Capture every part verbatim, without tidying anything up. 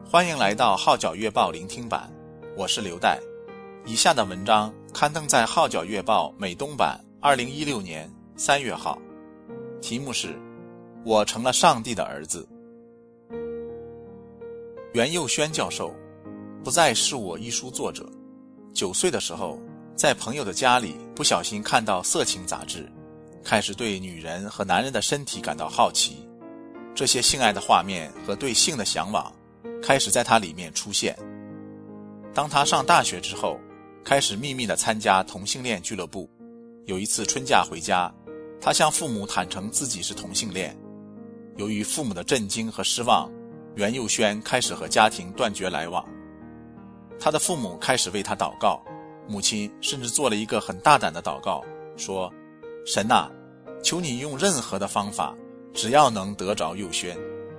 欢迎来到号角月报聆听版，我是刘代。以下的文章刊登在号角月报美东版二零一六年三月号，题目是我成了上帝的儿子。袁佑轩教授不再是我一书作者，九岁的时候在朋友的家里不小心看到色情杂志，开始对女人和男人的身体感到好奇，这些性爱的画面和对性的向往开始在他里面出现。当他上大学之后，开始秘密地参加同性恋俱乐部。有一次春假回家，他向父母坦诚自己是同性恋。由于父母的震惊和失望，袁佑轩开始和家庭断绝来往。他的父母开始为他祷告，母亲甚至做了一个很大胆的祷告，说：神啊，求你用任何的方法，只要能得着佑轩。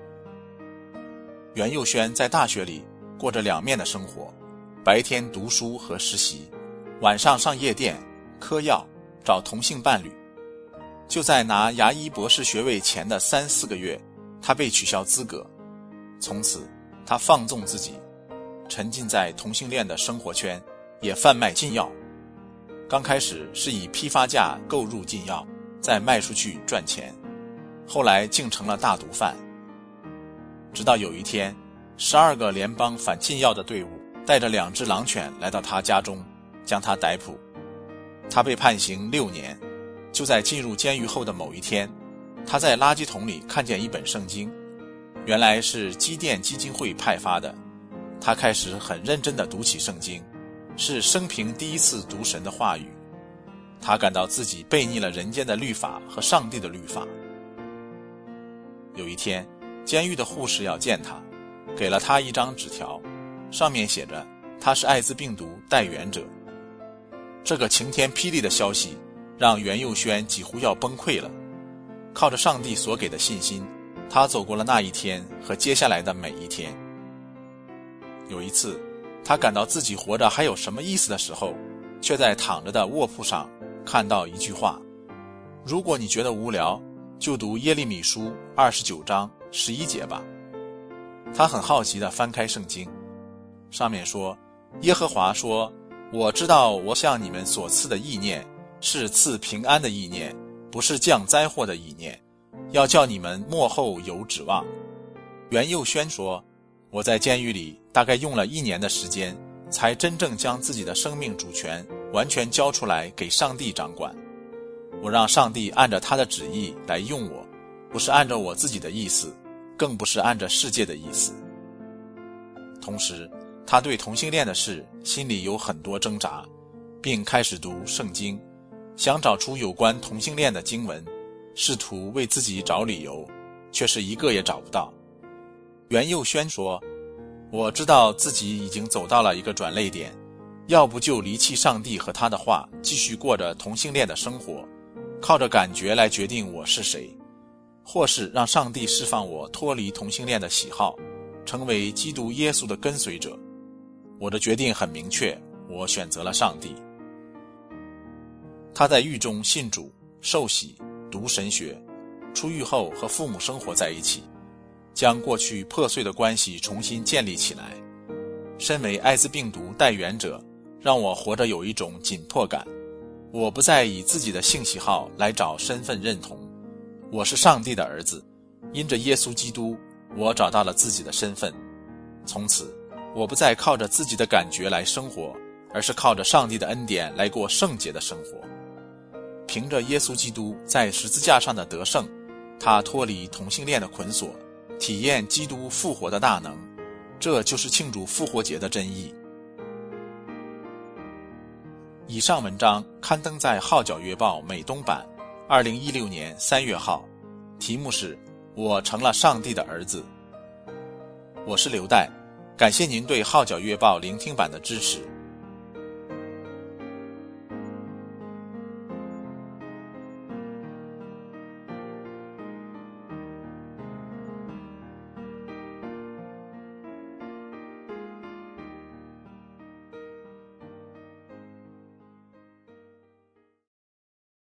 袁佑轩在大学里过着两面的生活，白天读书和实习，晚上上夜店、嗑药、找同性伴侣。就在拿牙医博士学位前的三四个月，他被取消资格。从此他放纵自己，沉浸在同性恋的生活圈，也贩卖禁药。刚开始是以批发价购入禁药，再卖出去赚钱，后来竟成了大毒贩。直到有一天，十二个联邦反禁药的队伍带着两只狼犬来到他家中，将他逮捕。他被判刑六年。就在进入监狱后的某一天，他在垃圾桶里看见一本圣经，原来是基甸基金会派发的。他开始很认真地读起圣经，是生平第一次读神的话语。他感到自己背逆了人间的律法和上帝的律法。有一天，监狱的护士要见他，给了他一张纸条，上面写着他是艾滋病毒带源者。这个晴天霹雳的消息让袁佑轩几乎要崩溃了。靠着上帝所给的信心，他走过了那一天和接下来的每一天。有一次，他感到自己活着还有什么意思的时候，却在躺着的卧铺上看到一句话：如果你觉得无聊，就读耶利米书二十九章十一节吧。他很好奇地翻开圣经，上面说：耶和华说，我知道我向你们所赐的意念是赐平安的意念，不是降灾祸的意念，要叫你们末后有指望。袁佑轩说，我在监狱里大概用了一年的时间，才真正将自己的生命主权完全交出来给上帝掌管。我让上帝按照他的旨意来用我，不是按照我自己的意思，更不是按照世界的意思。同时，他对同性恋的事心里有很多挣扎，并开始读圣经，想找出有关同性恋的经文，试图为自己找理由，却是一个也找不到。袁佑轩说，我知道自己已经走到了一个转捩点，要不就离弃上帝和他的话，继续过着同性恋的生活，靠着感觉来决定我是谁，或是让上帝释放我脱离同性恋的喜好，成为基督耶稣的跟随者。我的决定很明确，我选择了上帝。他在狱中信主、受洗、读神学，出狱后和父母生活在一起，将过去破碎的关系重新建立起来。身为艾滋病毒带源者，让我活着有一种紧迫感。我不再以自己的性喜好来找身份认同，我是上帝的儿子，因着耶稣基督，我找到了自己的身份。从此，我不再靠着自己的感觉来生活，而是靠着上帝的恩典来过圣洁的生活。凭着耶稣基督在十字架上的得胜，他脱离同性恋的捆锁，体验基督复活的大能，这就是庆祝复活节的真意。以上文章刊登在号角月报美东版二零一六年三月号，题目是我成了上帝的儿子。我是刘代，感谢您对号角月报聆听版的支持。